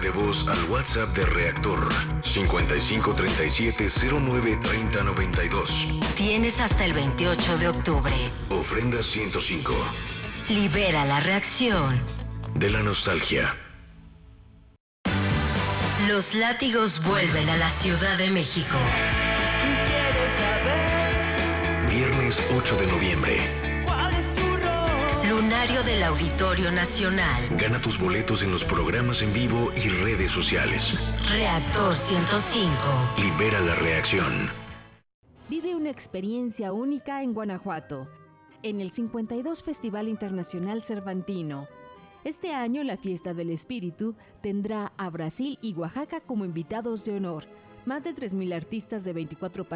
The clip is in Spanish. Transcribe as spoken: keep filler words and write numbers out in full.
de voz al WhatsApp de Reactor cincuenta y cinco treinta y siete cero nueve treinta noventa y dos. Tienes hasta el veintiocho de octubre. Ofrenda ciento cinco. Libera la reacción de la nostalgia. Los látigos vuelven a la Ciudad de México. Viernes ocho de noviembre. Lunario del Auditorio Nacional. Gana tus boletos en los programas en vivo y redes sociales. Reactor ciento cinco. Libera la reacción. Vive una experiencia única en Guanajuato, en el cincuenta y dos Festival Internacional Cervantino. Este año la Fiesta del Espíritu tendrá a Brasil y Oaxaca como invitados de honor. Más de tres mil artistas de veinticuatro países